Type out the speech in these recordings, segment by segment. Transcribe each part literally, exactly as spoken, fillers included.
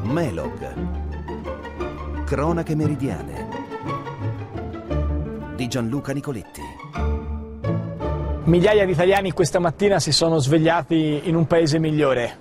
Melog. Cronache meridiane di Gianluca Nicoletti. Migliaia di italiani questa mattina si sono svegliati in un paese migliore.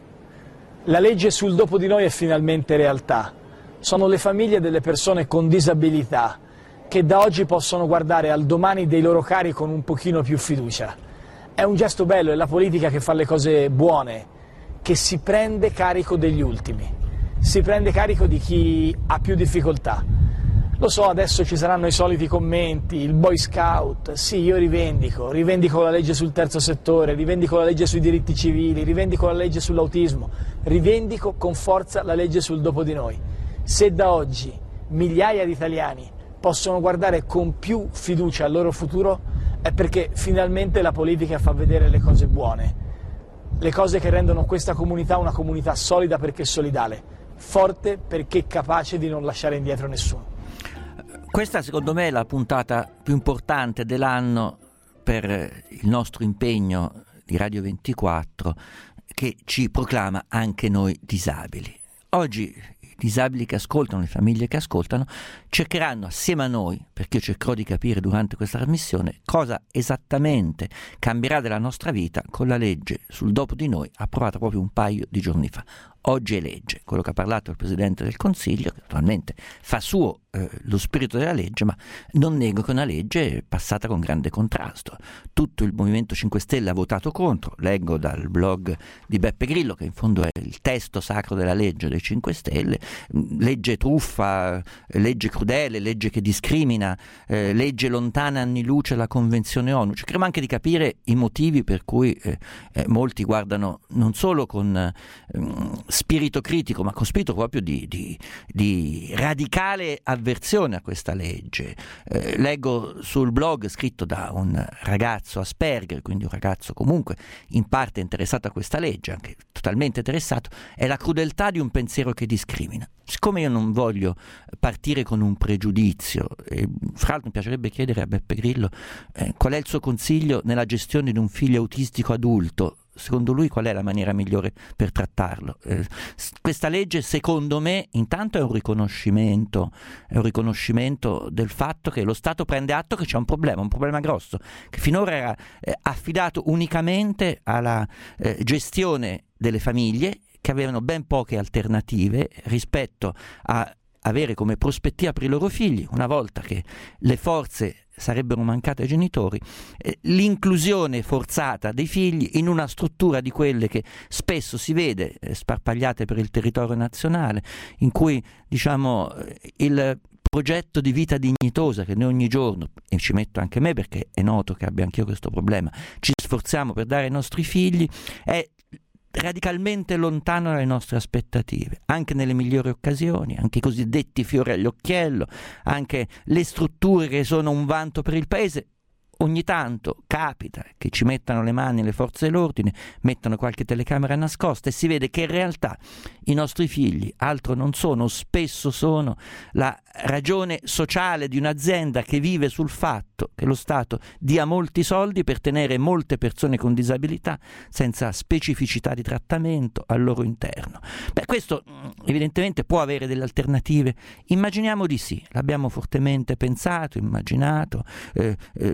La legge sul dopo di noi è finalmente realtà. Sono le famiglie delle persone con disabilità che da oggi possono guardare al domani dei loro cari con un pochino più fiducia. È un gesto bello, è la politica che fa le cose buone, che si prende carico degli ultimi, si prende carico di chi ha più difficoltà. Lo so, adesso ci saranno i soliti commenti, il Boy Scout, sì, io rivendico, rivendico la legge sul terzo settore, rivendico la legge sui diritti civili, rivendico la legge sull'autismo, rivendico con forza la legge sul dopo di noi. Se da oggi migliaia di italiani possono guardare con più fiducia al loro futuro, è perché finalmente la politica fa vedere le cose buone, le cose che rendono questa comunità una comunità solida perché solidale, forte perché capace di non lasciare indietro nessuno. Questa secondo me è la puntata più importante dell'anno per il nostro impegno di Radio ventiquattro, che ci proclama anche noi disabili. Oggi i disabili che ascoltano, le famiglie che ascoltano, cercheranno assieme a noi, perché io cercherò di capire durante questa trasmissione cosa esattamente cambierà della nostra vita con la legge sul dopo di noi approvata proprio un paio di giorni fa. Oggi è legge, quello che ha parlato il Presidente del Consiglio, che naturalmente fa suo eh, lo spirito della legge, ma non nego che è una legge passata con grande contrasto. Tutto il Movimento cinque Stelle ha votato contro, leggo dal blog di Beppe Grillo, che in fondo è il testo sacro della legge dei cinque Stelle, legge truffa, legge crudele, legge che discrimina, eh, legge lontana anni luce dalla Convenzione ONU. Cercheremo anche di capire i motivi per cui eh, eh, molti guardano non solo con eh, spirito critico, ma con spirito proprio di, di, di radicale avversione a questa legge. Eh, leggo sul blog scritto da un ragazzo Asperger, quindi un ragazzo comunque in parte interessato a questa legge, anche totalmente interessato, è la crudeltà di un pensiero che discrimina. Siccome io non voglio partire con un pregiudizio, e fra l'altro mi piacerebbe chiedere a Beppe Grillo eh, qual è il suo consiglio nella gestione di un figlio autistico adulto. Secondo lui qual è la maniera migliore per trattarlo? Eh, questa legge secondo me intanto è un riconoscimento, è un riconoscimento del fatto che lo Stato prende atto che c'è un problema, un problema grosso, che finora era eh, affidato unicamente alla eh, gestione delle famiglie, che avevano ben poche alternative rispetto a avere come prospettiva per i loro figli, una volta che le forze sarebbero mancate ai genitori, eh, l'inclusione forzata dei figli in una struttura di quelle che spesso si vede eh, sparpagliate per il territorio nazionale, in cui diciamo il progetto di vita dignitosa che noi ogni giorno, e ci metto anche me perché è noto che abbia anch'io questo problema, ci sforziamo per dare ai nostri figli, è radicalmente lontano dalle nostre aspettative, anche nelle migliori occasioni, anche i cosiddetti fiori all'occhiello, anche le strutture che sono un vanto per il paese. Ogni tanto capita che ci mettano le mani le forze dell'ordine, mettano qualche telecamera nascosta e si vede che in realtà i nostri figli altro non sono, spesso sono la ragione sociale di un'azienda che vive sul fatto che lo Stato dia molti soldi per tenere molte persone con disabilità senza specificità di trattamento al loro interno. Beh, questo evidentemente può avere delle alternative. Immaginiamo di sì, l'abbiamo fortemente pensato, immaginato, eh, eh,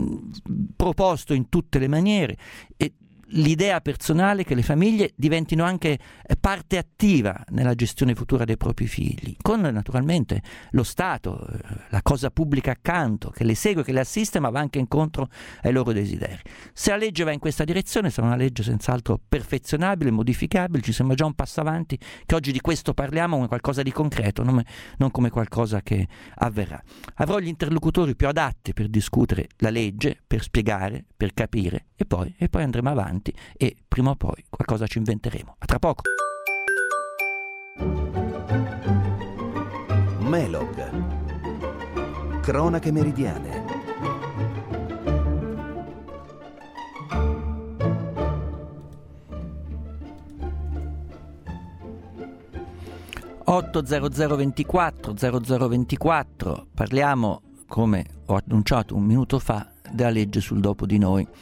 proposto in tutte le maniere, e l'idea personale che le famiglie diventino anche parte attiva nella gestione futura dei propri figli, con naturalmente lo Stato, la cosa pubblica accanto, che le segue, che le assiste, ma va anche incontro ai loro desideri. Se la legge va in questa direzione sarà una legge senz'altro perfezionabile, modificabile, ci sembra già un passo avanti, che oggi di questo parliamo come qualcosa di concreto, non come qualcosa che avverrà. Avrò gli interlocutori più adatti per discutere la legge, per spiegare, per capire, e poi, e poi andremo avanti e prima o poi qualcosa ci inventeremo. A tra poco. Melog. Cronache meridiane. otto zero zero ventiquattro zero zero ventiquattro, parliamo, come ho annunciato un minuto fa, della legge sul dopo di noi.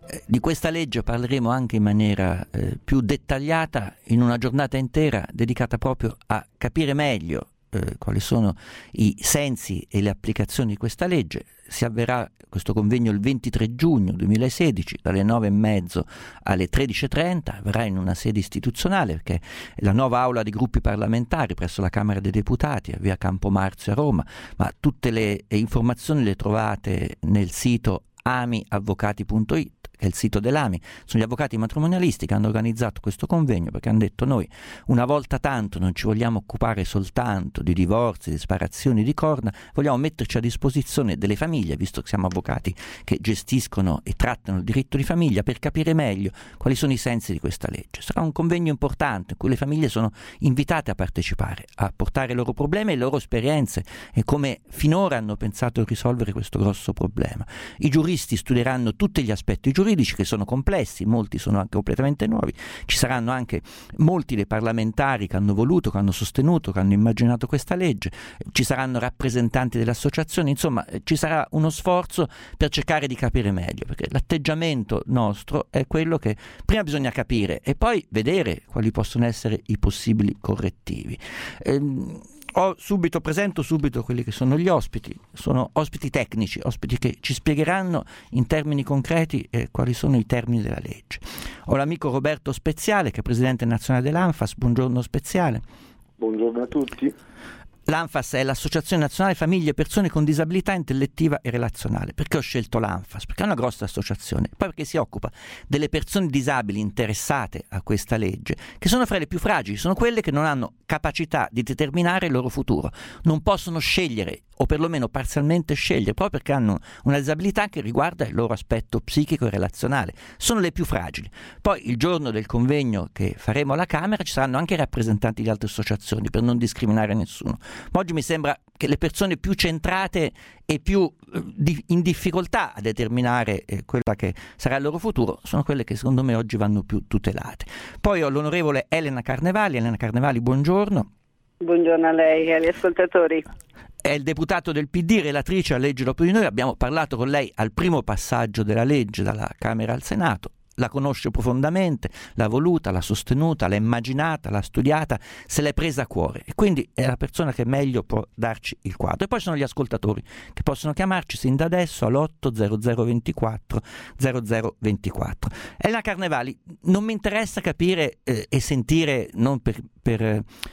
Eh, di questa legge parleremo anche in maniera eh, più dettagliata in una giornata intera dedicata proprio a capire meglio eh, quali sono i sensi e le applicazioni di questa legge. Si avverrà questo convegno il ventitré giugno duemilasedici dalle nove e mezzo alle tredici e trenta, avverrà in una sede istituzionale perché è la nuova aula di gruppi parlamentari presso la Camera dei Deputati a via Campo Marzio a Roma, ma tutte le informazioni le trovate nel sito ami avvocati punto it, che è il sito dell'A M I. Sono gli avvocati matrimonialisti che hanno organizzato questo convegno perché hanno detto: noi una volta tanto non ci vogliamo occupare soltanto di divorzi, di separazioni, di corna, vogliamo metterci a disposizione delle famiglie, visto che siamo avvocati che gestiscono e trattano il diritto di famiglia, per capire meglio quali sono i sensi di questa legge. Sarà un convegno importante in cui le famiglie sono invitate a partecipare, a portare i loro problemi e le loro esperienze e come finora hanno pensato di risolvere questo grosso problema. I giuristi studieranno tutti gli aspetti giuridici che sono complessi, molti sono anche completamente nuovi. Ci saranno anche molti dei parlamentari che hanno voluto, che hanno sostenuto, che hanno immaginato questa legge. Ci saranno rappresentanti delle associazioni, insomma ci sarà uno sforzo per cercare di capire meglio, perché l'atteggiamento nostro è quello che prima bisogna capire e poi vedere quali possono essere i possibili correttivi. Ehm, Ho subito, presento subito quelli che sono gli ospiti, sono ospiti tecnici, ospiti che ci spiegheranno in termini concreti eh, quali sono i termini della legge. Ho l'amico Roberto Speziale, che è presidente nazionale dell'ANFAS. Buongiorno Speziale. Buongiorno a tutti. L'ANFAS è l'Associazione Nazionale Famiglie e Persone con Disabilità Intellettiva e Relazionale. Perché ho scelto l'ANFAS? Perché è una grossa associazione, poi perché si occupa delle persone disabili interessate a questa legge, che sono fra le più fragili, sono quelle che non hanno capacità di determinare il loro futuro, non possono scegliere o perlomeno parzialmente scegliere, proprio perché hanno una disabilità che riguarda il loro aspetto psichico e relazionale. Sono le più fragili. Poi il giorno del convegno che faremo alla Camera ci saranno anche rappresentanti di altre associazioni per non discriminare nessuno. Ma oggi mi sembra che le persone più centrate e più eh, di, in difficoltà a determinare eh, quello che sarà il loro futuro sono quelle che secondo me oggi vanno più tutelate. Poi ho l'onorevole Elena Carnevali. Elena Carnevali, buongiorno. Buongiorno a lei e agli ascoltatori. È il deputato del P D, relatrice a legge dopo di noi. Abbiamo parlato con lei al primo passaggio della legge dalla Camera al Senato. La conosce profondamente, l'ha voluta, l'ha sostenuta, l'ha immaginata, l'ha studiata, se l'è presa a cuore e quindi è la persona che meglio può darci il quadro. E poi sono gli ascoltatori che possono chiamarci sin da adesso all'otto zero zero ventiquattro zero zero ventiquattro. Elena Carnevali, non mi interessa capire eh, e sentire, non per, per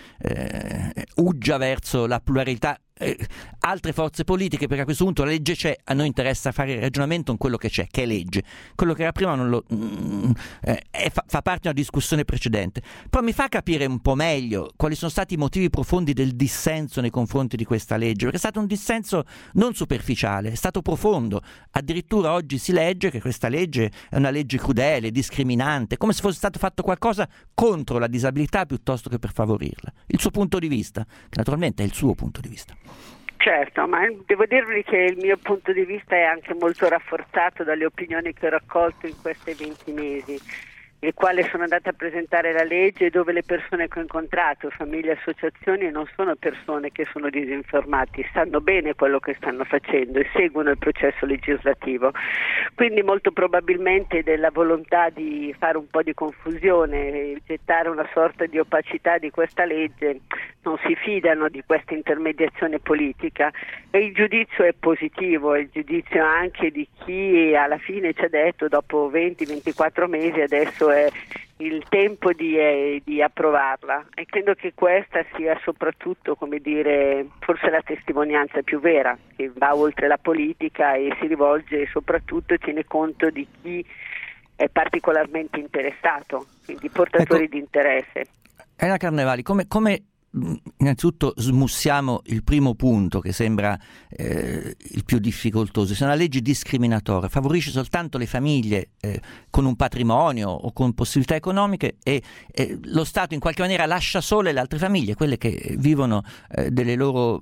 eh, uggia verso la pluralità, Eh, altre forze politiche, perché a questo punto la legge c'è, a noi interessa fare il ragionamento con quello che c'è, che è legge. Quello che era prima non lo, mm, eh, è, fa, fa parte di una discussione precedente. Però mi fa capire un po' meglio quali sono stati i motivi profondi del dissenso nei confronti di questa legge, perché è stato un dissenso non superficiale, è stato profondo. Addirittura oggi si legge che questa legge è una legge crudele, discriminante, come se fosse stato fatto qualcosa contro la disabilità piuttosto che per favorirla. Il suo punto di vista, che naturalmente è il suo punto di vista. Certo, ma devo dirvi che il mio punto di vista è anche molto rafforzato dalle opinioni che ho raccolto in questi venti mesi, nel quale sono andata a presentare la legge, dove le persone che ho incontrato, famiglie e associazioni, non sono persone che sono disinformati, sanno bene quello che stanno facendo e seguono il processo legislativo. Quindi molto probabilmente della volontà di fare un po' di confusione e gettare una sorta di opacità di questa legge, non si fidano di questa intermediazione politica e il giudizio è positivo, il giudizio anche di chi alla fine ci ha detto dopo venti ventiquattro mesi adesso è il tempo di, eh, di approvarla, e credo che questa sia soprattutto, come dire, forse la testimonianza più vera, che va oltre la politica e si rivolge soprattutto e tiene conto di chi è particolarmente interessato, quindi portatori ecco, di interesse. Elena Carnevali, come, come innanzitutto smussiamo il primo punto che sembra eh, il più difficoltoso. Se una legge discriminatoria favorisce soltanto le famiglie eh, con un patrimonio o con possibilità economiche e eh, lo Stato in qualche maniera lascia sole le altre famiglie, quelle che vivono eh, delle loro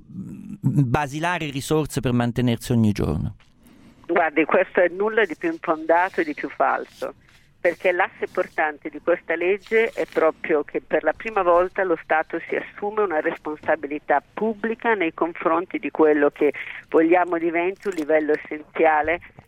basilari risorse per mantenersi ogni giorno. Guardi, questo è nulla di più infondato e di più falso, perché l'asse portante di questa legge è proprio che per la prima volta lo Stato si assume una responsabilità pubblica nei confronti di quello che vogliamo diventi un livello essenziale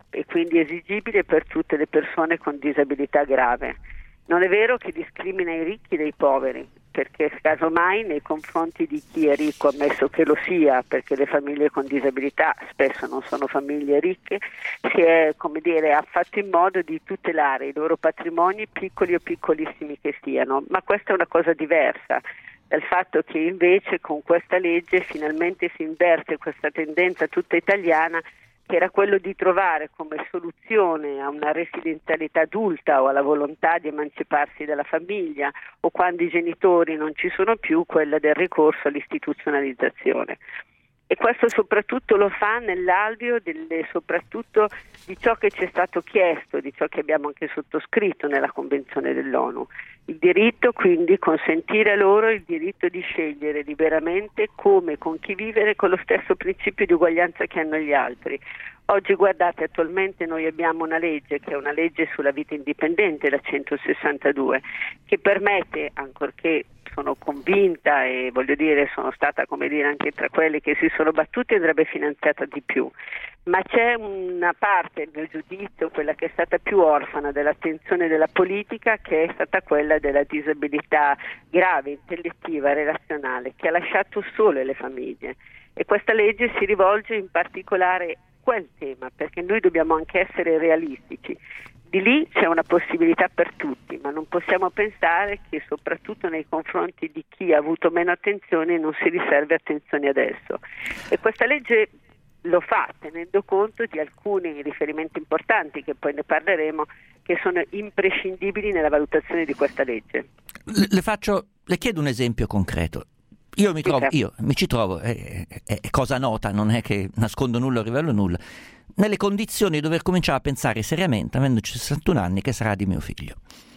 e quindi esigibile per tutte le persone con disabilità grave. Non è vero che discrimina i ricchi dai poveri, perché casomai nei confronti di chi è ricco, ammesso che lo sia, perché le famiglie con disabilità spesso non sono famiglie ricche, si è, come dire, ha fatto in modo di tutelare i loro patrimoni, piccoli o piccolissimi che siano, ma questa è una cosa diversa dal fatto che invece con questa legge finalmente si inverte questa tendenza tutta italiana, che era quello di trovare come soluzione a una residenzialità adulta o alla volontà di emanciparsi dalla famiglia o quando i genitori non ci sono più, quella del ricorso all'istituzionalizzazione. E questo soprattutto lo fa nell'alveo delle, soprattutto di ciò che ci è stato chiesto, di ciò che abbiamo anche sottoscritto nella Convenzione dell'ONU. Il diritto, quindi, consentire loro il diritto di scegliere liberamente come, con chi vivere, con lo stesso principio di uguaglianza che hanno gli altri. Oggi, guardate, attualmente noi abbiamo una legge che è una legge sulla vita indipendente, la centosessantadue, che permette, ancorché sono convinta e voglio dire sono stata, come dire, anche tra quelli che si sono battuti, andrebbe finanziata di più, ma c'è una parte, nel mio giudizio, quella che è stata più orfana dell'attenzione della politica, che è stata quella della disabilità grave, intellettiva, relazionale, che ha lasciato sole le famiglie, e questa legge si rivolge in particolare a quel tema, perché noi dobbiamo anche essere realistici. Di lì c'è una possibilità per tutti, ma non possiamo pensare che soprattutto nei confronti di chi ha avuto meno attenzione non si riserve attenzione adesso. E questa legge lo fa tenendo conto di alcuni riferimenti importanti, che poi ne parleremo, che sono imprescindibili nella valutazione di questa legge. Le, le faccio, le chiedo un esempio concreto. Io mi trovo, io mi ci trovo, è, è, è cosa nota, non è che nascondo nulla o rivelo nulla, nelle condizioni di dover cominciare a pensare seriamente, avendoci sessantuno anni, che sarà di mio figlio.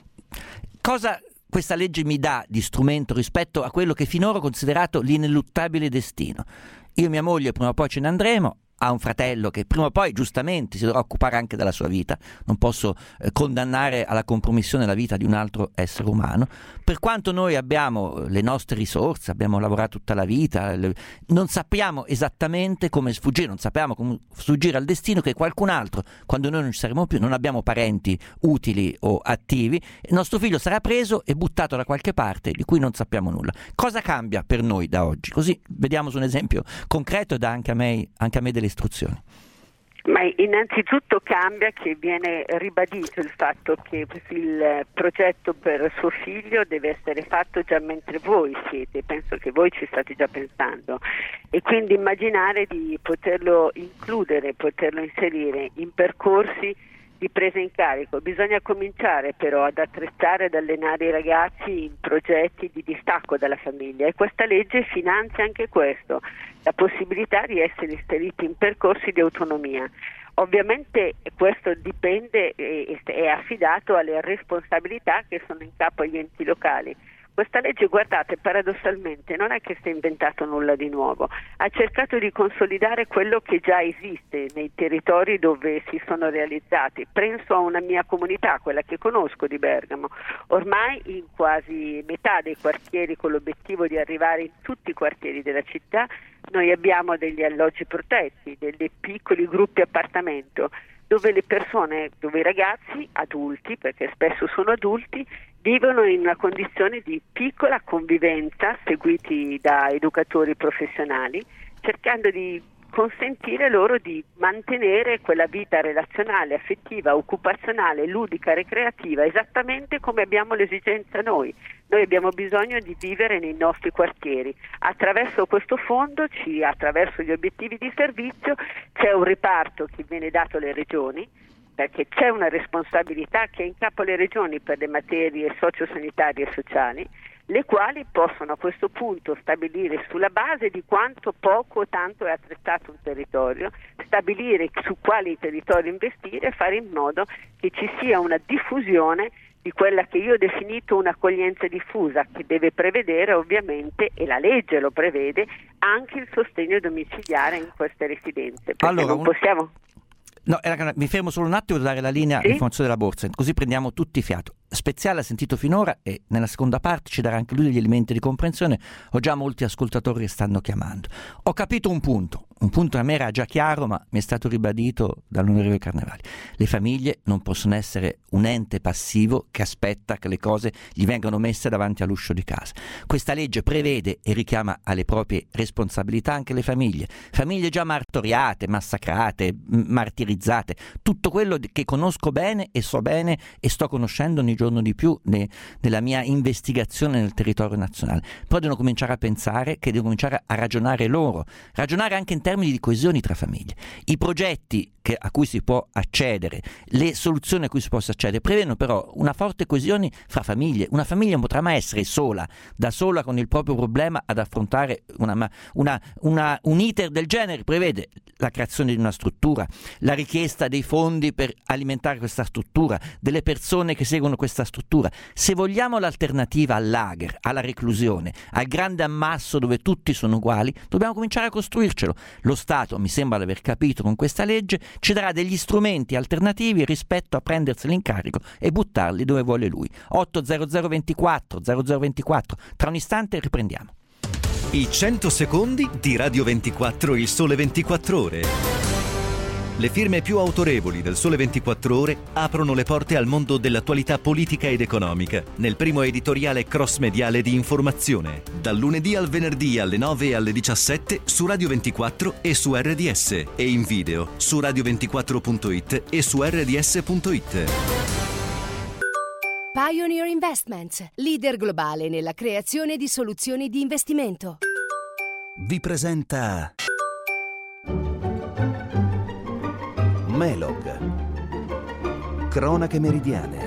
Cosa questa legge mi dà di strumento rispetto a quello che finora ho considerato l'ineluttabile destino? Io e mia moglie prima o poi ce ne andremo, ha un fratello che prima o poi giustamente si dovrà occupare anche della sua vita, non posso eh, condannare alla compromissione la vita di un altro essere umano. Per quanto noi abbiamo le nostre risorse, abbiamo lavorato tutta la vita, le, non sappiamo esattamente come sfuggire, non sappiamo come sfuggire al destino che qualcun altro, quando noi non ci saremo più, non abbiamo parenti utili o attivi, il nostro figlio sarà preso e buttato da qualche parte di cui non sappiamo nulla. Cosa cambia per noi da oggi? Così vediamo su un esempio concreto e dà anche a me, anche a me delle istruzioni. Ma innanzitutto cambia che viene ribadito il fatto che il progetto per suo figlio deve essere fatto già mentre voi siete, penso che voi ci state già pensando, e quindi immaginare di poterlo includere, poterlo inserire in percorsi di presa in carico. Bisogna cominciare però ad attrezzare, ad allenare i ragazzi in progetti di distacco dalla famiglia, e questa legge finanzia anche questo, la possibilità di essere inseriti in percorsi di autonomia. Ovviamente questo dipende e è affidato alle responsabilità che sono in capo agli enti locali. Questa legge, guardate, paradossalmente non è che si è inventato nulla di nuovo, ha cercato di consolidare quello che già esiste nei territori dove si sono realizzati. Penso a una mia comunità, quella che conosco di Bergamo, ormai in quasi metà dei quartieri, con l'obiettivo di arrivare in tutti i quartieri della città, noi abbiamo degli alloggi protetti, dei piccoli gruppi appartamento, dove le persone, dove i ragazzi adulti, perché spesso sono adulti, vivono in una condizione di piccola convivenza, seguiti da educatori professionali, cercando di consentire loro di mantenere quella vita relazionale, affettiva, occupazionale, ludica, ricreativa, esattamente come abbiamo l'esigenza noi. Noi abbiamo bisogno di vivere nei nostri quartieri. Attraverso questo fondo, ci, attraverso gli obiettivi di servizio, c'è un riparto che viene dato alle regioni, perché c'è una responsabilità che è in capo alle regioni per le materie sociosanitarie e sociali, le quali possono a questo punto stabilire, sulla base di quanto poco o tanto è attrezzato un territorio, stabilire su quali territori investire e fare in modo che ci sia una diffusione di quella che io ho definito un'accoglienza diffusa, che deve prevedere ovviamente, e la legge lo prevede, anche il sostegno domiciliare in queste residenze. Perché allora, non un... possiamo... No, mi fermo solo un attimo per dare la linea sì? all'informazione della borsa, così prendiamo tutti fiato. Speziale ha sentito finora e nella seconda parte ci darà anche lui degli elementi di comprensione. Ho già molti ascoltatori che stanno chiamando. Ho capito un punto, un punto a me era già chiaro, ma mi è stato ribadito dall'onorevole Carnevali. Le famiglie non possono essere un ente passivo che aspetta che le cose gli vengano messe davanti all'uscio di casa. Questa legge prevede e richiama alle proprie responsabilità anche le famiglie, famiglie già martoriate, massacrate, martirizzate, tutto quello che conosco bene e so bene e sto conoscendo ogni giorno di più ne, nella mia investigazione nel territorio nazionale. Però devono cominciare a pensare che devono cominciare a ragionare loro, ragionare anche in termini di coesione tra famiglie. I progetti che, a cui si può accedere, le soluzioni a cui si possa accedere, prevedono però una forte coesione fra famiglie. Una famiglia non potrà mai essere sola, da sola con il proprio problema ad affrontare una, una, una, un iter del genere. Prevede la creazione di una struttura, la richiesta dei fondi per alimentare questa struttura, delle persone che seguono questa struttura. Se vogliamo l'alternativa al lager, alla reclusione, al grande ammasso dove tutti sono uguali, dobbiamo cominciare a costruircelo. Lo Stato, mi sembra di aver capito con questa legge, ci darà degli strumenti alternativi rispetto a prenderseli in carico e buttarli dove vuole lui. otto zero zero ventiquattro zero zero ventiquattro. Tra un istante riprendiamo. I cento secondi di Radio ventiquattro, il Sole ventiquattro Ore. Le firme più autorevoli del Sole ventiquattro Ore aprono le porte al mondo dell'attualità politica ed economica nel primo editoriale cross-mediale di informazione, dal lunedì al venerdì alle nove e alle diciassette su Radio ventiquattro e su R D S, e in video su radio ventiquattro punto it e su R D S punto it. Pioneer Investments, leader globale nella creazione di soluzioni di investimento. Vi presenta Melog, cronache meridiane.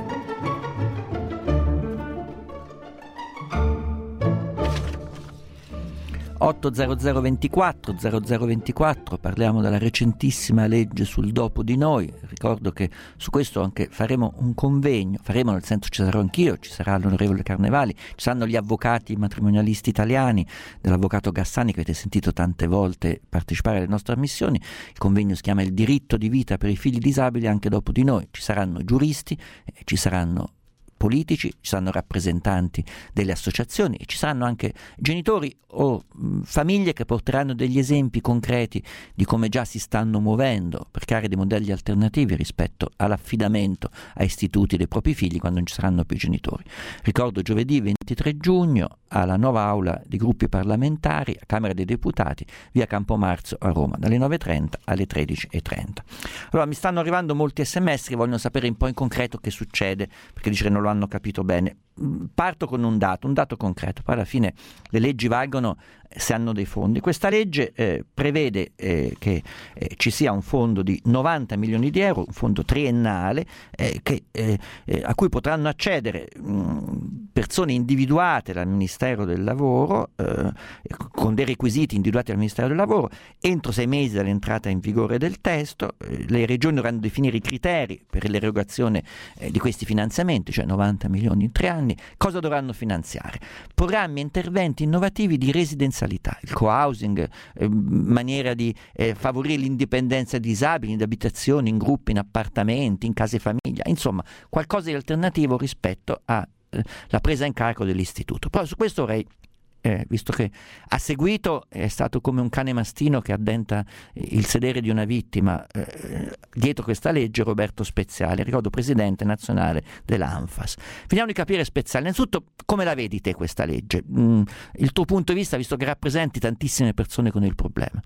otto zero zero ventiquattro zero zero ventiquattro, parliamo della recentissima legge sul dopo di noi. Ricordo che su questo anche faremo un convegno, faremo nel senso ci sarò anch'io, ci sarà l'onorevole Carnevali, ci saranno gli avvocati matrimonialisti italiani, dell'avvocato Gassani che avete sentito tante volte partecipare alle nostre missioni. Il convegno si chiama Il diritto di vita per i figli disabili anche dopo di noi. Ci saranno giuristi, ci saranno politici, ci saranno rappresentanti delle associazioni e ci saranno anche genitori o mh, famiglie che porteranno degli esempi concreti di come già si stanno muovendo per creare dei modelli alternativi rispetto all'affidamento a istituti dei propri figli quando non ci saranno più genitori. Ricordo giovedì ventitré giugno alla nuova aula di gruppi parlamentari a Camera dei Deputati, via Campomarzo a Roma, dalle nove e trenta alle tredici e trenta. Allora mi stanno arrivando molti sms che vogliono sapere un po' in concreto che succede, perché dice non lo hanno capito bene. Parto con un dato, un dato concreto, poi alla fine le leggi valgono se hanno dei fondi. Questa legge eh, prevede eh, che eh, ci sia un fondo di novanta milioni di euro, un fondo triennale eh, che, eh, eh, a cui potranno accedere mh, persone individuate dal Ministero del Lavoro eh, con dei requisiti individuati dal Ministero del Lavoro entro sei mesi dall'entrata in vigore del testo. Eh, le regioni dovranno definire i criteri per l'erogazione eh, di questi finanziamenti, cioè novanta milioni in tre anni. Cosa dovranno finanziare? Programmi e interventi innovativi di residenzialità, il co-housing, eh, maniera di eh, favorire l'indipendenza dei disabili in abitazioni, in gruppi, in appartamenti, in case famiglia, insomma qualcosa di alternativo rispetto alla eh, presa in carico dell'istituto. Però su questo vorrei Eh, visto che ha seguito, è stato come un cane mastino che addenta il sedere di una vittima, eh, dietro questa legge Roberto Speziale, ricordo presidente nazionale dell'ANFAS. Vediamo di capire, Speziale, innanzitutto come la vedi te questa legge, mm, il tuo punto di vista, visto che rappresenti tantissime persone con il problema.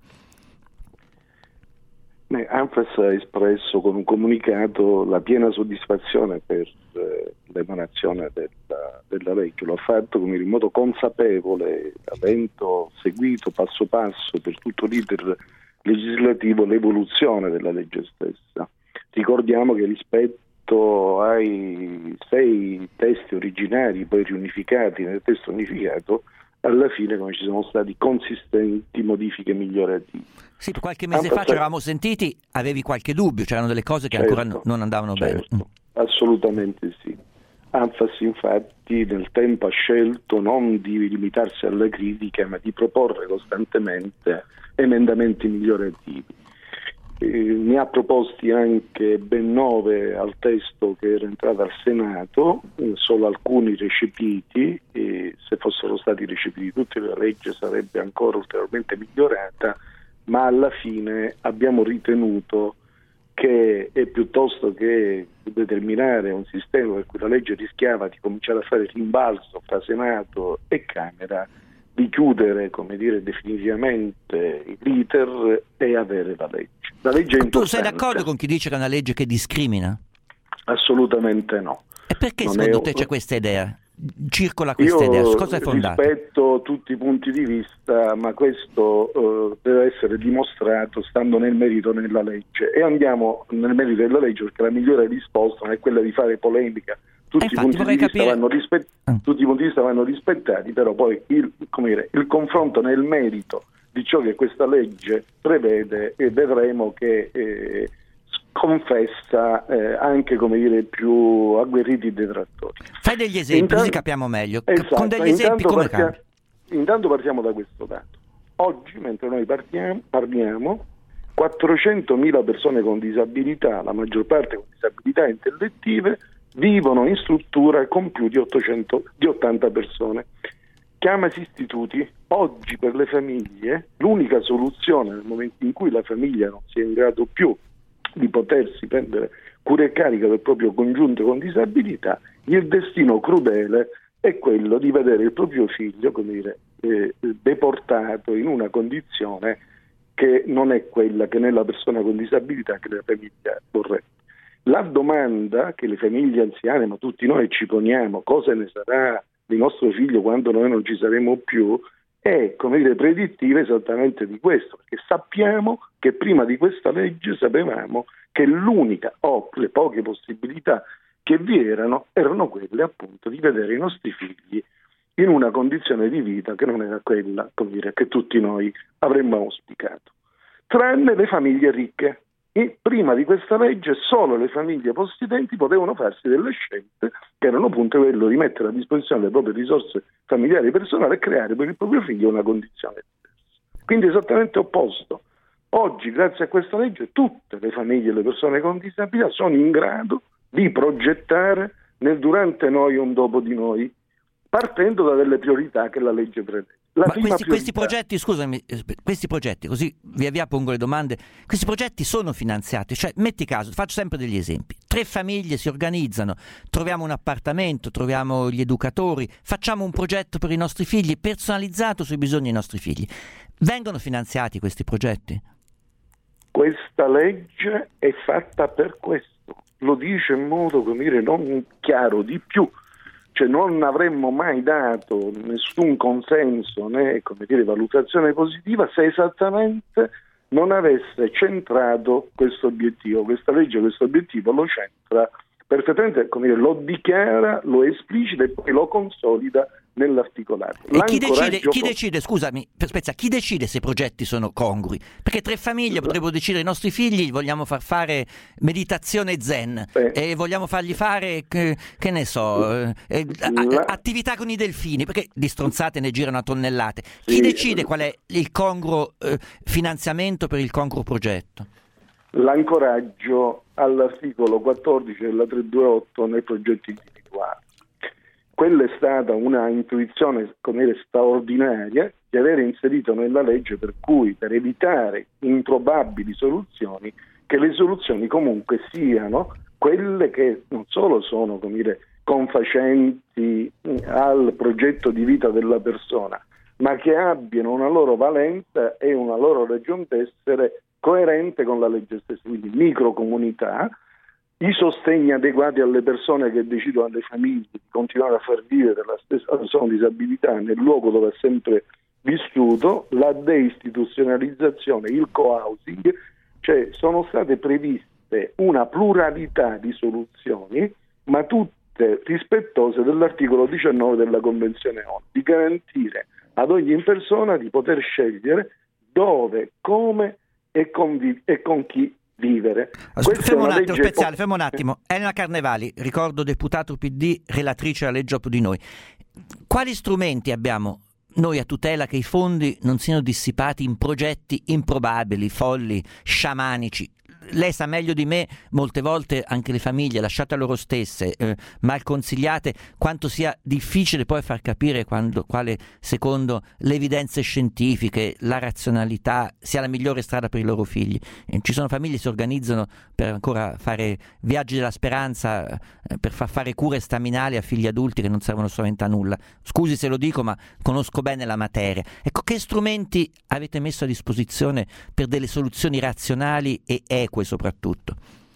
Beh, ANFAS ha espresso con un comunicato la piena soddisfazione per eh, l'emanazione della, della legge. Lo ha fatto come in modo consapevole, avendo seguito passo passo per tutto l'iter legislativo l'evoluzione della legge stessa. Ricordiamo che rispetto ai sei testi originari poi riunificati nel testo unificato, alla fine come ci sono stati consistenti modifiche migliorative. Sì, qualche mese Anfa fa ci eravamo sentiti, avevi qualche dubbio, c'erano delle cose che certo, ancora non andavano certo, bene. Assolutamente sì. ANFAS infatti nel tempo ha scelto non di limitarsi alla critica, ma di proporre costantemente emendamenti migliorativi. Eh, ne ha proposti anche ben nove al testo che era entrato al Senato, eh, solo alcuni recepiti, e se fossero stati recepiti tutti la legge sarebbe ancora ulteriormente migliorata, ma alla fine abbiamo ritenuto che è piuttosto che determinare un sistema per cui la legge rischiava di cominciare a fare rimbalzo fra Senato e Camera, di chiudere, come dire, definitivamente l'iter e avere la legge. La legge è tu sei d'accordo con chi dice che è una legge che discrimina? Assolutamente no. E perché non secondo è... te c'è questa idea? Circola questa Io idea? Su cosa è fondata? Rispetto tutti i punti di vista, ma questo uh, deve essere dimostrato stando nel merito nella legge, e andiamo nel merito della legge perché la migliore risposta non è quella di fare polemica. Tutti, eh, i, punti di capire... vanno rispett... mm. tutti i punti di vista vanno rispettati, però poi il, come dire, il confronto nel merito di ciò che questa legge prevede, e vedremo che eh, confessa eh, anche, come dire, più agguerriti detrattori. Fai degli esempi, intanto, così capiamo meglio. Esatto, con degli esempi come partia... cambia? Intanto partiamo da questo dato. Oggi, mentre noi partiamo, parliamo, quattrocentomila persone con disabilità, la maggior parte con disabilità intellettive, vivono in struttura con più di ottocento, di ottanta persone. Chiamasi istituti. Oggi per le famiglie l'unica soluzione nel momento in cui la famiglia non sia in grado più di potersi prendere cura e carica del proprio congiunto con disabilità, il destino crudele è quello di vedere il proprio figlio, come dire, eh, deportato in una condizione che non è quella che nella persona con disabilità che la famiglia vorrebbe. La domanda che le famiglie anziane, ma tutti noi ci poniamo, cosa ne sarà di nostro figlio quando noi non ci saremo più, è, come dire, predittiva esattamente di questo, perché sappiamo che prima di questa legge sapevamo che l'unica o le poche possibilità che vi erano erano quelle appunto di vedere i nostri figli in una condizione di vita che non era quella, come dire, che tutti noi avremmo auspicato, tranne le famiglie ricche. E prima di questa legge solo le famiglie possidenti potevano farsi delle scelte che erano appunto quello di mettere a disposizione le proprie risorse familiari e personali e creare per il proprio figlio una condizione diversa. Quindi esattamente opposto. Oggi, grazie a questa legge, tutte le famiglie e le persone con disabilità sono in grado di progettare nel durante noi un dopo di noi, partendo da delle priorità che la legge prevede. La Ma prima questi, questi priorità... progetti, scusami, questi progetti, così via via pongo le domande, questi progetti sono finanziati? Cioè, metti caso, faccio sempre degli esempi, tre famiglie si organizzano, troviamo un appartamento, troviamo gli educatori, facciamo un progetto per i nostri figli, personalizzato sui bisogni dei nostri figli. Vengono finanziati questi progetti? Questa legge è fatta per questo, lo dice in modo, come dire, non chiaro di più. Cioè non avremmo mai dato nessun consenso né, come dire, valutazione positiva se esattamente non avesse centrato questo obiettivo. Questa legge questo obiettivo lo centra perfettamente, come dire, lo dichiara, lo esplicita e poi lo consolida nell'articolato. E chi decide, chi decide, scusami, per Spezia, chi decide se i progetti sono congrui? Perché tre famiglie potrebbero decidere: i nostri figli vogliamo far fare meditazione zen eh. e vogliamo fargli fare, che, che ne so, eh, la... attività con i delfini, perché di stronzate ne girano a tonnellate. Chi sì. decide qual è il congruo eh, finanziamento per il congruo progetto? L'ancoraggio all'articolo quattordici della trecentoventuotto nei progetti individuali. Quella è stata una intuizione, come dire, straordinaria di avere inserito nella legge, per cui per evitare improbabili soluzioni, che le soluzioni comunque siano quelle che non solo sono, come dire, confacenti al progetto di vita della persona, ma che abbiano una loro valenza e una loro ragion d'essere coerente con la legge stessa, quindi microcomunità, i sostegni adeguati alle persone che decidono, alle famiglie, di continuare a far vivere la stessa persona con disabilità nel luogo dove ha sempre vissuto, la deistituzionalizzazione, il co-housing, cioè sono state previste una pluralità di soluzioni, ma tutte rispettose dell'articolo diciannove della Convenzione ONU, di garantire ad ogni persona di poter scegliere dove, come e con, vi- e con chi vivere. Fermo un attimo, Speziale, fermo un attimo. Elena Carnevali, ricordo deputato P D, relatrice della legge dopo di noi. Quali strumenti abbiamo noi a tutela che i fondi non siano dissipati in progetti improbabili, folli, sciamanici? lei sa meglio di me, molte volte anche le famiglie lasciate a loro stesse, eh, mal consigliate, quanto sia difficile poi far capire quando, quale secondo le evidenze scientifiche, la razionalità sia la migliore strada per i loro figli. Eh, ci sono famiglie che si organizzano per ancora fare viaggi della speranza, eh, per far fare cure staminali a figli adulti che non servono assolutamente a nulla. Scusi se lo dico, ma conosco bene la materia. Ecco, che strumenti avete messo a disposizione per delle soluzioni razionali e eque soprattutto?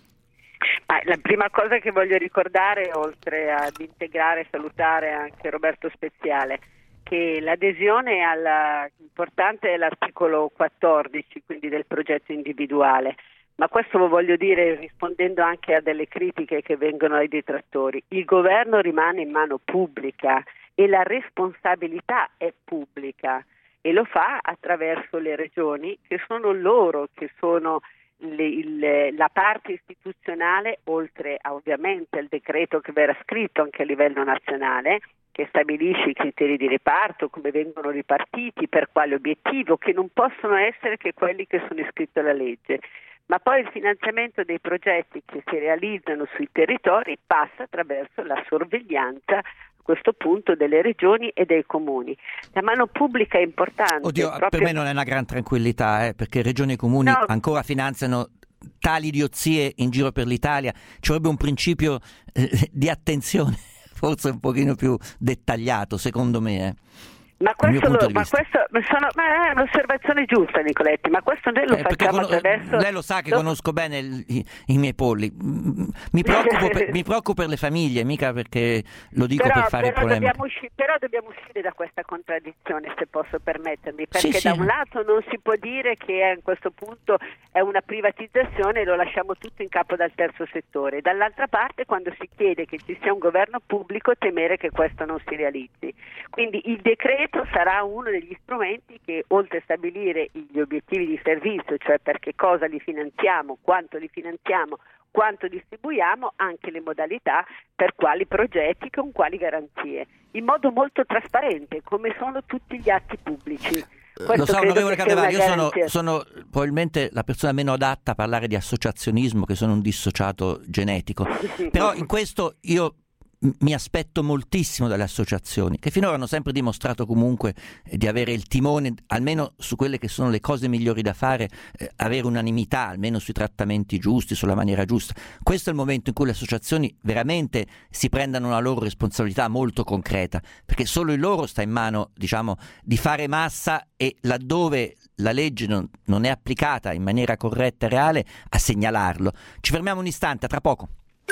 Ah, la prima cosa che voglio ricordare, oltre ad integrare e salutare anche Roberto Speziale, che l'adesione alla, importante è l'articolo quattordici, quindi del progetto individuale, ma questo lo voglio dire rispondendo anche a delle critiche che vengono ai detrattori. Il governo rimane in mano pubblica e la responsabilità è pubblica e lo fa attraverso le regioni, che sono loro che sono le, il, la parte istituzionale, oltre a, ovviamente al decreto che verrà scritto anche a livello nazionale, che stabilisce i criteri di riparto, come vengono ripartiti, per quale obiettivo, che non possono essere che quelli che sono iscritti alla legge. Ma poi il finanziamento dei progetti che si realizzano sui territori passa attraverso la sorveglianza, a questo punto, delle regioni e dei comuni. La mano pubblica è importante. Oddio, proprio... per me non è una gran tranquillità, eh, perché regioni e comuni no. ancora finanziano tali idiozie in giro per l'Italia. Ci vorrebbe un principio eh, di attenzione forse un pochino più dettagliato, secondo me. Eh. Ma questo, lo, ma questo sono, ma è un'osservazione giusta, Nicoletti, ma questo noi lo eh, facciamo con, attraverso... Lei lo sa che lo... conosco bene il, i, i miei polli. Mi preoccupo, per, mi preoccupo per le famiglie, mica perché lo dico però, per fare però polemica. Dobbiamo uscire, però dobbiamo uscire da questa contraddizione, se posso permettermi, perché sì, da sì. un lato non si può dire che a questo punto è una privatizzazione e lo lasciamo tutto in capo dal terzo settore, dall'altra parte quando si chiede che ci sia un governo pubblico temere che questo non si realizzi. Quindi il decreto sarà uno degli strumenti che, oltre a stabilire gli obiettivi di servizio, cioè per che cosa li finanziamo, quanto li finanziamo, quanto distribuiamo, anche le modalità per quali progetti, con quali garanzie, in modo molto trasparente, come sono tutti gli atti pubblici. Questo lo so, onorevole Cadevari, io sono, garanzia. sono probabilmente la persona meno adatta a parlare di associazionismo, che sono un dissociato genetico, però in questo io mi aspetto moltissimo dalle associazioni, che finora hanno sempre dimostrato comunque eh, di avere il timone, almeno su quelle che sono le cose migliori da fare, eh, avere unanimità, almeno sui trattamenti giusti, sulla maniera giusta. Questo è il momento in cui le associazioni veramente si prendano una loro responsabilità molto concreta, perché solo in loro sta in mano, diciamo, di fare massa e laddove la legge non, non è applicata in maniera corretta e reale, a segnalarlo. Ci fermiamo un istante, a tra poco.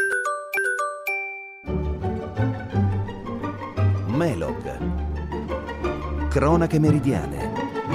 Melog. Cronache meridiane.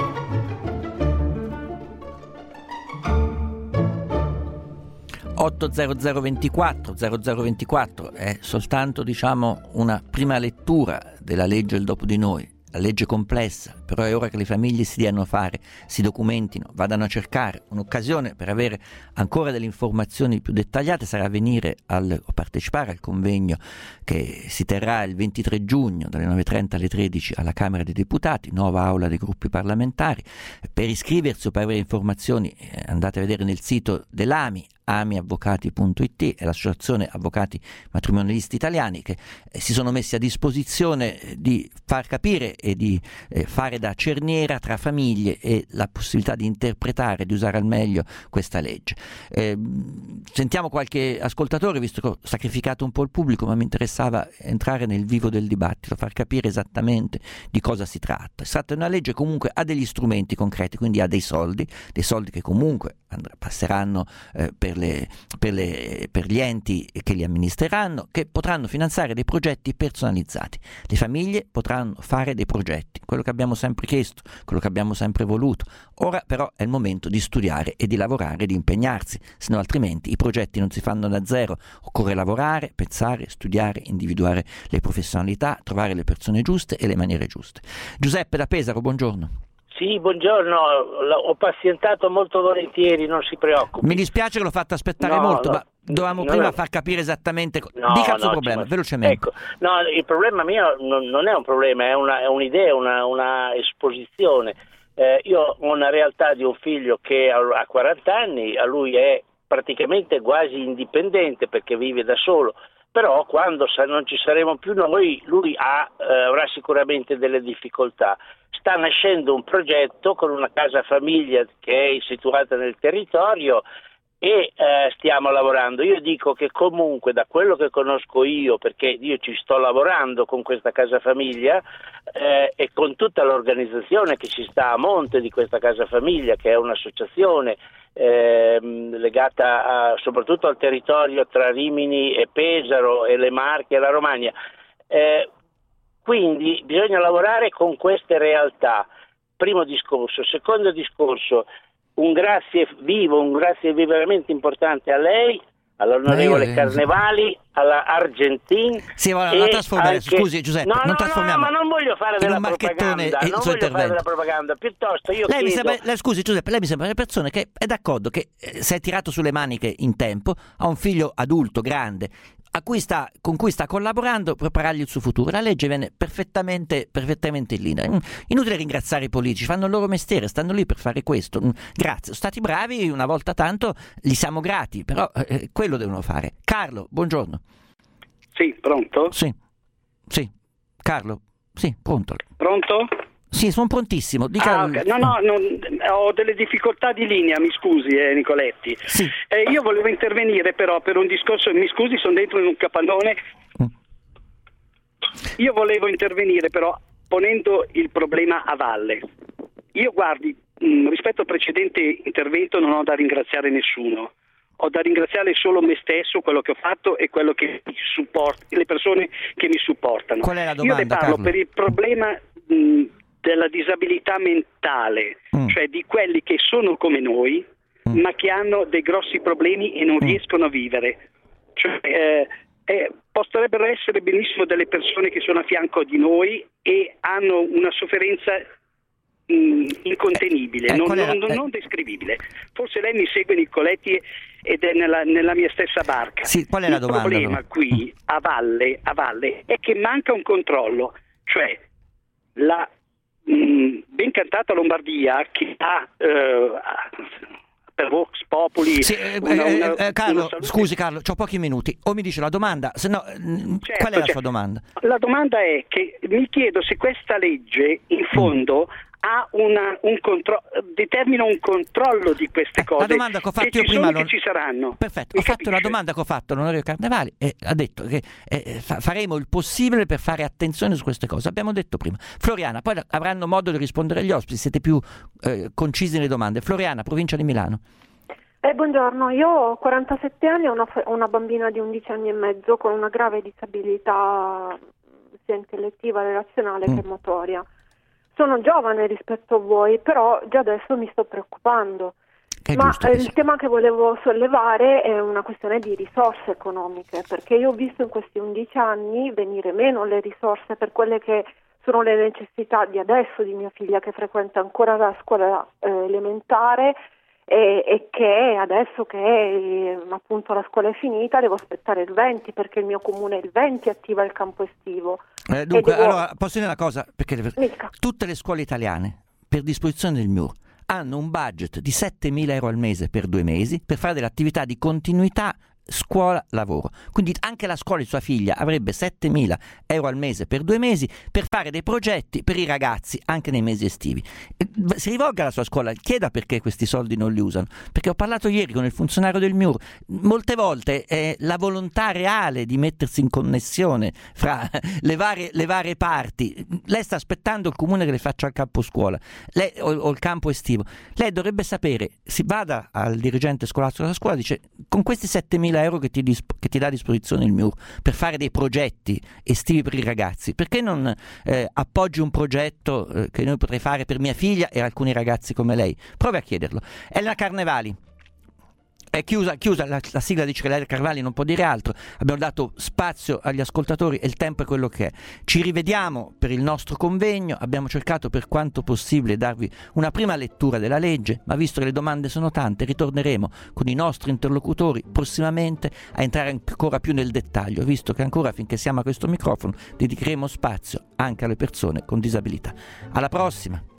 otto zero zero ventiquattro zero zero ventiquattro è soltanto, diciamo, una prima lettura della legge Il dopo di noi. La legge complessa, però è ora che le famiglie si diano a fare, si documentino, vadano a cercare un'occasione per avere ancora delle informazioni più dettagliate. Sarà venire al, o partecipare al convegno che si terrà il ventitré giugno dalle nove e trenta alle tredici alla Camera dei Deputati, nuova aula dei gruppi parlamentari. Per iscriversi o per avere informazioni eh, andate a vedere nel sito dell'A M I, amiavvocati punto it, è l'associazione avvocati matrimonialisti italiani, che eh, si sono messi a disposizione eh, di far capire e di eh, fare da cerniera tra famiglie e la possibilità di interpretare, di usare al meglio questa legge. Eh, sentiamo qualche ascoltatore, visto che ho sacrificato un po' il pubblico, ma mi interessava entrare nel vivo del dibattito, far capire esattamente di cosa si tratta. Si tratta di una legge comunque ha degli strumenti concreti, quindi ha dei soldi, dei soldi che comunque andrà, passeranno eh, per Le, per, le, per gli enti che li amministreranno, che potranno finanziare dei progetti personalizzati. Le famiglie potranno fare dei progetti, quello che abbiamo sempre chiesto, quello che abbiamo sempre voluto. Ora però è il momento di studiare e di lavorare, di impegnarsi, se no altrimenti i progetti non si fanno da zero. Occorre lavorare, pensare, studiare, individuare le professionalità, trovare le persone giuste e le maniere giuste. Giuseppe da Pesaro, buongiorno. Sì, buongiorno, ho pazientato molto volentieri, non si preoccupi. Mi dispiace che l'ho fatto aspettare no, molto, no, ma dovevamo no, prima no. far capire esattamente. No, Dica il suo no, problema, ci... velocemente. Ecco, no, il problema mio non, non è un problema, è, una, è un'idea, una, una esposizione. Eh, io ho una realtà di un figlio che ha quaranta anni, a lui è praticamente quasi indipendente perché vive da solo, però quando non ci saremo più noi lui ha, eh, avrà sicuramente delle difficoltà. Sta nascendo un progetto con una casa famiglia che è situata nel territorio e eh, stiamo lavorando. Io dico che comunque da quello che conosco io, perché io ci sto lavorando con questa casa famiglia eh, e con tutta l'organizzazione che ci sta a monte di questa casa famiglia, che è un'associazione eh, legata a, soprattutto al territorio tra Rimini e Pesaro e le Marche e la Romagna, eh, quindi bisogna lavorare con queste realtà. Primo discorso. Secondo discorso, un grazie vivo, un grazie veramente importante a lei, all'onorevole io... Carnevali, alla Argentin. Sì, ma non trasformare, anche... scusi Giuseppe, no, non no, trasformiamo. No, ma non voglio fare della propaganda, il non suo voglio intervento. fare della propaganda, piuttosto io lei chiedo... mi sembra, lei, scusi Giuseppe, lei mi sembra una persona che è d'accordo che eh, si è tirato sulle maniche in tempo, ha un figlio adulto, grande, a cui sta, con cui sta collaborando per preparargli il suo futuro. La legge viene perfettamente, perfettamente in linea. Inutile ringraziare i politici, fanno il loro mestiere, stanno lì per fare questo. Grazie, sono stati bravi una volta tanto, gli siamo grati, però eh, quello devono fare. Carlo, buongiorno. Sì, pronto? Sì, sì, Carlo, sì, pronto. Pronto? Sì, sono prontissimo. Dica... Ah, okay. No, no, non, ho delle difficoltà di linea, mi scusi eh, Nicoletti. Sì. Eh, io volevo intervenire però per un discorso, mi scusi, sono dentro in un capannone. Mm. Io volevo intervenire però ponendo il problema a valle. Io guardi, mh, rispetto al precedente intervento non ho da ringraziare nessuno. Ho da ringraziare solo me stesso, quello che ho fatto e quello che mi supporta, le persone che mi supportano. Qual è la domanda, Io ne parlo Carlo? per il problema mh, della disabilità mentale, mm. cioè di quelli che sono come noi, mm. ma che hanno dei grossi problemi e non mm. riescono a vivere. Cioè, eh, eh, potrebbero essere benissimo delle persone che sono a fianco di noi e hanno una sofferenza mh, incontenibile, eh, non, non, non, non descrivibile. Forse lei mi segue, Nicoletti, ed è nella, nella mia stessa barca. Sì, qual è la il domanda? Il problema qui a valle, a valle è che manca un controllo, cioè la mh, ben cantata Lombardia che ha eh, per Vox Populi sì, una, eh, una, eh, Carlo, una salute... scusi Carlo, c'ho pochi minuti, o mi dice la domanda, se no certo, qual è la certo. sua domanda? La domanda è che mi chiedo se questa legge in fondo mm. ha una, un contro- determina un controllo di queste eh, cose. La domanda che ho fatto che io ci prima sono, non... che ci saranno. Perfetto, mi ho fatto capisce? la domanda che ho fatto all'onorevole Carnevali e ha detto che eh, fa- faremo il possibile per fare attenzione su queste cose. Abbiamo detto prima. Floriana, poi avranno modo di rispondere agli ospiti, siete più eh, concisi nelle domande. Floriana, provincia di Milano. Eh, buongiorno, io ho quarantasette anni e ho una, una bambina di undici anni e mezzo con una grave disabilità sia intellettiva, relazionale mm. che motoria. Sono giovane rispetto a voi, però già adesso mi sto preoccupando. È Ma giusto, eh, il sì. tema che volevo sollevare è una questione di risorse economiche, perché io ho visto in questi undici anni venire meno le risorse per quelle che sono le necessità di adesso di mia figlia che frequenta ancora la scuola eh, elementare e, e che adesso che eh, appunto la scuola è finita devo aspettare il venti perché il mio comune il venti attiva il campo estivo. Eh, dunque, devo... allora, posso dire una cosa? Perché Mica. Tutte le scuole italiane, per disposizione del M U R, hanno un budget di settemila euro al mese per due mesi per fare delle attività di continuità scuola-lavoro. Quindi anche la scuola di sua figlia avrebbe settemila euro al mese per due mesi per fare dei progetti per i ragazzi anche nei mesi estivi. Si rivolga alla sua scuola, chieda perché questi soldi non li usano, perché ho parlato ieri con il funzionario del M U R, molte volte è la volontà reale di mettersi in connessione fra le varie, le varie parti. Lei sta aspettando il comune che le faccia il campo scuola lei, o, o il campo estivo. Lei dovrebbe sapere, si vada al dirigente scolastico della scuola, dice con questi settemila euro che ti, disp- che ti dà a disposizione il M U R per fare dei progetti estivi per i ragazzi, perché non eh, appoggi un progetto eh, che noi potrei fare per mia figlia e alcuni ragazzi come lei? Provi a chiederlo. Elena Carnevali. È chiusa, chiusa la, la sigla dice che Elena Carnevali non può dire altro. Abbiamo dato spazio agli ascoltatori e il tempo è quello che è. Ci rivediamo per il nostro convegno. Abbiamo cercato per quanto possibile darvi una prima lettura della legge, ma visto che le domande sono tante, ritorneremo con i nostri interlocutori prossimamente a entrare ancora più nel dettaglio, visto che ancora finché siamo a questo microfono dedicheremo spazio anche alle persone con disabilità. Alla prossima!